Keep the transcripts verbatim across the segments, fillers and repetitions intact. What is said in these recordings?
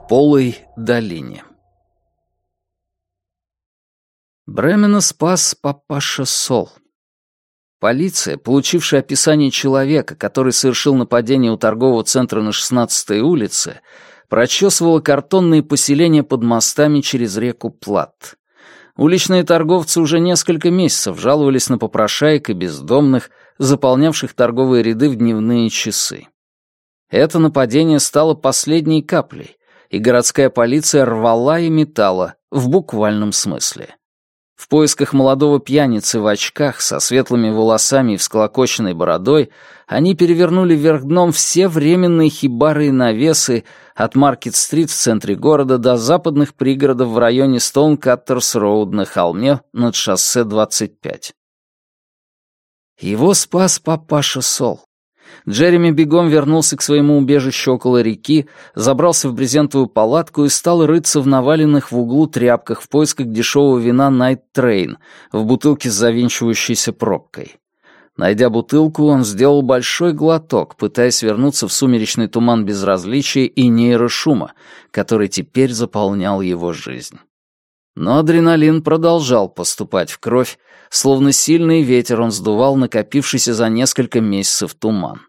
Полой долине. Бремена спас папаша Сол. Полиция, получившая описание человека, который совершил нападение у торгового центра на шестнадцатой улице, прочесывала картонные поселения под мостами через реку Плат. Уличные торговцы уже несколько месяцев жаловались на попрошаек и бездомных, заполнявших торговые ряды в дневные часы. Это нападение стало последней каплей, и городская полиция рвала и метала, в буквальном смысле. В поисках молодого пьяницы в очках, со светлыми волосами и всклокоченной бородой, они перевернули вверх дном все временные хибары и навесы от Маркет-стрит в центре города до западных пригородов в районе Стоункаттерс-роуд на холме над шоссе двадцать пять. Его спас папаша Сол. Джереми бегом вернулся к своему убежищу около реки, забрался в брезентовую палатку и стал рыться в наваленных в углу тряпках в поисках дешевого вина Night Train в бутылке с завинчивающейся пробкой. Найдя бутылку, он сделал большой глоток, пытаясь вернуться в сумеречный туман безразличия и нейрошума, который теперь заполнял его жизнь. Но адреналин продолжал поступать в кровь, словно сильный ветер он сдувал накопившийся за несколько месяцев туман.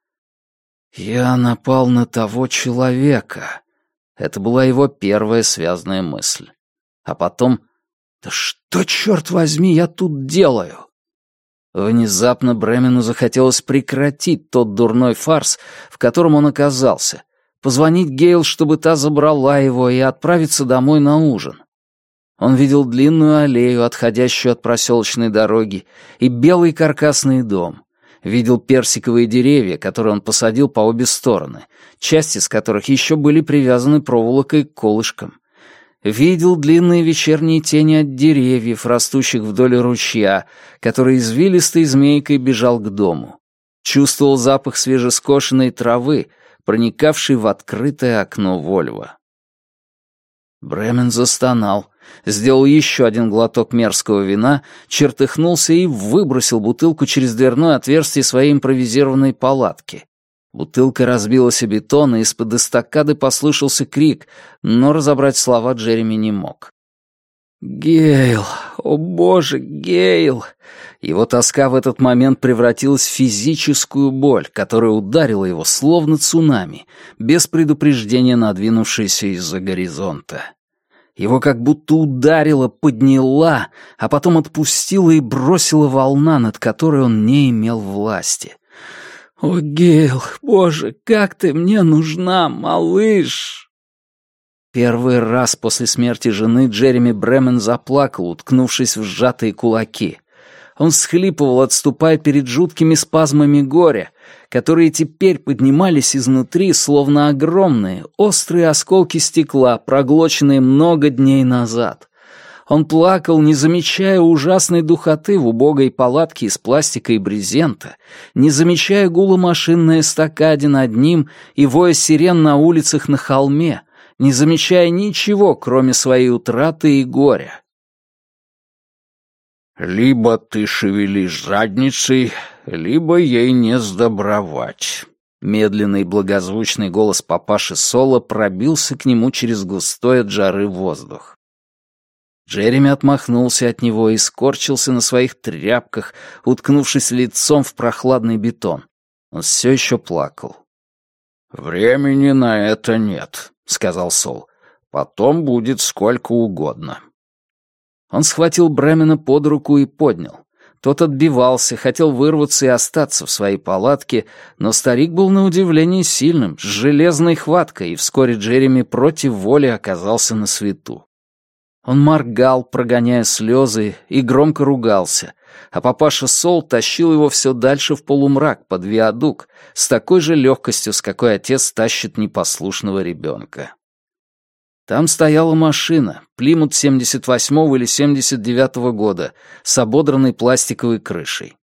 «Я напал на того человека». Это была его первая связанная мысль. А потом «Да что, черт возьми, я тут делаю?» Внезапно Бремену захотелось прекратить тот дурной фарс, в котором он оказался, позвонить Гейл, чтобы та забрала его, и отправиться домой на ужин. Он видел длинную аллею, отходящую от проселочной дороги, и белый каркасный дом. Видел персиковые деревья, которые он посадил по обе стороны, части из которых еще были привязаны проволокой к колышкам. Видел длинные вечерние тени от деревьев, растущих вдоль ручья, который извилистой змейкой бежал к дому. Чувствовал запах свежескошенной травы, проникавший в открытое окно Вольво. Бремен застонал, сделал еще один глоток мерзкого вина, чертыхнулся и выбросил бутылку через дверное отверстие своей импровизированной палатки. Бутылка разбилась о бетон, и из-под эстакады послышался крик, но разобрать слова Джереми не мог. «Гейл! О боже, Гейл!» Его тоска в этот момент превратилась в физическую боль, которая ударила его словно цунами, без предупреждения надвинувшейся из-за горизонта. Его как будто ударила, подняла, а потом отпустила и бросила волна, над которой он не имел власти. «О, Гейл, боже, как ты мне нужна, малыш!» Первый раз после смерти жены Джереми Бремен заплакал, уткнувшись в сжатые кулаки. Он всхлипывал, отступая перед жуткими спазмами горя, которые теперь поднимались изнутри, словно огромные, острые осколки стекла, проглоченные много дней назад. Он плакал, не замечая ужасной духоты в убогой палатке из пластика и брезента, не замечая гула машин на эстакаде над ним и воя сирен на улицах на холме, не замечая ничего, кроме своей утраты и горя. «Либо ты шевелишь задницей, либо ей не сдобровать». Медленный и благозвучный голос папаши Сола пробился к нему через густой от жары воздух. Джереми отмахнулся от него и скорчился на своих тряпках, уткнувшись лицом в прохладный бетон. Он все еще плакал. «Времени на это нет», — сказал Сол. «Потом будет сколько угодно». Он схватил Бремена под руку и поднял. Тот отбивался, хотел вырваться и остаться в своей палатке, но старик был на удивление сильным, с железной хваткой, и вскоре Джереми против воли оказался на свету. Он моргал, прогоняя слезы, и громко ругался, а папаша Сол тащил его все дальше в полумрак под виадук с такой же легкостью, с какой отец тащит непослушного ребенка. Там стояла машина, Плимут семьдесят восьмого или семьдесят девятого года, с ободранной пластиковой крышей.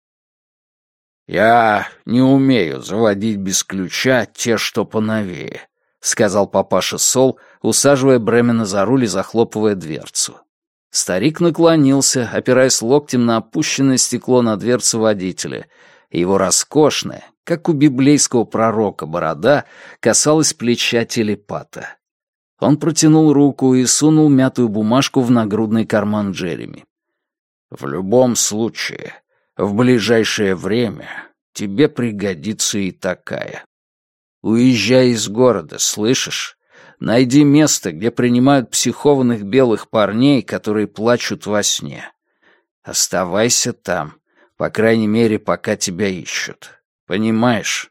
«Я не умею заводить без ключа те, что поновее», — сказал папаша Сол, усаживая Бремена за руль и захлопывая дверцу. Старик наклонился, опираясь локтем на опущенное стекло на дверце водителя, и его роскошная, как у библейского пророка, борода касалась плеча телепата. Он протянул руку и сунул мятую бумажку в нагрудный карман Джереми. «В любом случае, в ближайшее время тебе пригодится и такая. Уезжай из города, слышишь? Найди место, где принимают психованных белых парней, которые плачут во сне. Оставайся там, по крайней мере, пока тебя ищут. Понимаешь?»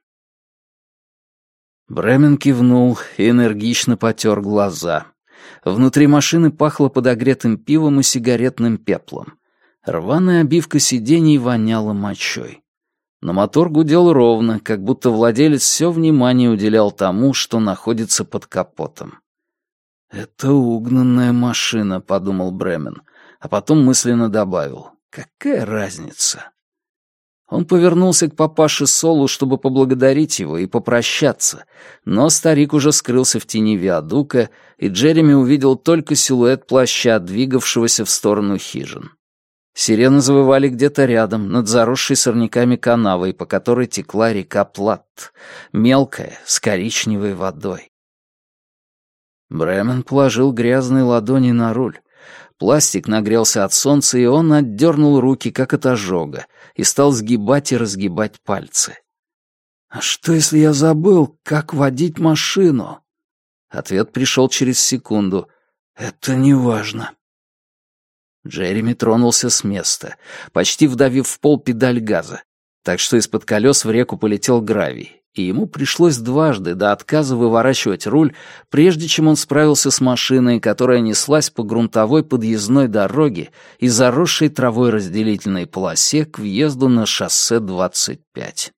Бремен кивнул и энергично потер глаза. Внутри машины пахло подогретым пивом и сигаретным пеплом. Рваная обивка сидений воняла мочой. Но мотор гудел ровно, как будто владелец все внимание уделял тому, что находится под капотом. «Это угнанная машина», — подумал Бремен, а потом мысленно добавил: «Какая разница?» Он повернулся к папаше Солу, чтобы поблагодарить его и попрощаться, но старик уже скрылся в тени виадука, и Джереми увидел только силуэт плаща, двигавшегося в сторону хижин. Сирены завывали где-то рядом, над заросшей сорняками канавой, по которой текла река Платт, мелкая, с коричневой водой. Бремен положил грязные ладони на руль. Пластик нагрелся от солнца, и он отдернул руки, как от ожога, и стал сгибать и разгибать пальцы. «А что, если я забыл, как водить машину?» Ответ пришел через секунду. «Это не важно». Джереми тронулся с места, почти вдавив в пол педаль газа, так что из-под колес в реку полетел гравий, и ему пришлось дважды до отказа выворачивать руль, прежде чем он справился с машиной, которая неслась по грунтовой подъездной дороге и заросшей травой разделительной полосе к въезду на шоссе двадцать пять.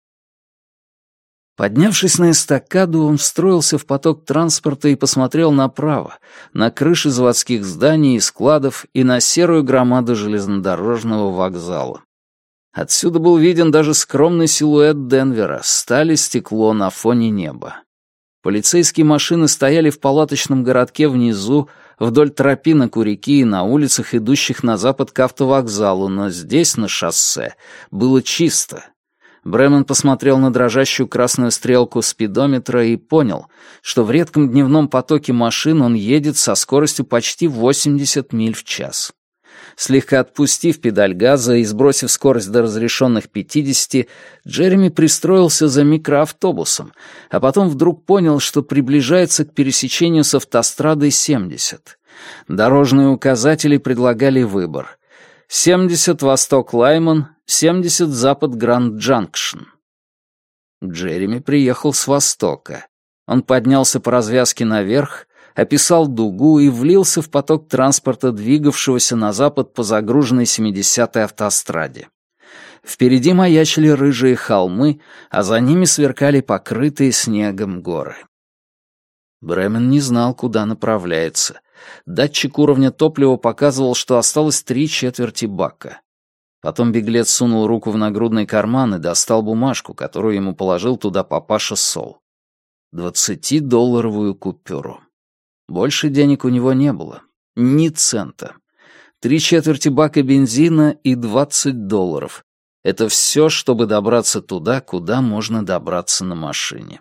Поднявшись на эстакаду, он встроился в поток транспорта и посмотрел направо, на крыши заводских зданий и складов и на серую громаду железнодорожного вокзала. Отсюда был виден даже скромный силуэт Денвера, сталь и стекло на фоне неба. Полицейские машины стояли в палаточном городке внизу, вдоль тропинок у реки и на улицах, идущих на запад к автовокзалу, но здесь, на шоссе, было чисто. Бремен посмотрел на дрожащую красную стрелку спидометра и понял, что в редком дневном потоке машин он едет со скоростью почти восемьдесят миль в час. Слегка отпустив педаль газа и сбросив скорость до разрешенных пятидесяти, Джереми пристроился за микроавтобусом, а потом вдруг понял, что приближается к пересечению с автострадой семьдесят. Дорожные указатели предлагали выбор: семьдесят восток Лайман, семьдесят запад Гранд-Джанкшн. Джереми приехал с востока. Он поднялся по развязке наверх, описал дугу и влился в поток транспорта, двигавшегося на запад по загруженной семидесятой автостраде. Впереди маячили рыжие холмы, а за ними сверкали покрытые снегом горы. Бремен не знал, куда направляется. Датчик уровня топлива показывал, что осталось три четверти бака. Потом беглец сунул руку в нагрудный карман и достал бумажку, которую ему положил туда папаша Сол. Двадцатидолларовую купюру. Больше денег у него не было. Ни цента. Три четверти бака бензина и двадцать долларов. Это все, чтобы добраться туда, куда можно добраться на машине.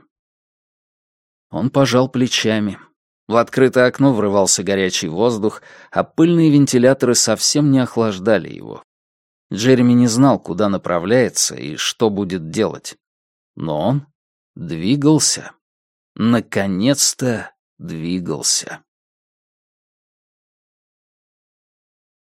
Он пожал плечами. В открытое окно врывался горячий воздух, а пыльные вентиляторы совсем не охлаждали его. Джереми не знал, куда направляется и что будет делать. Но он двигался. Наконец-то двигался.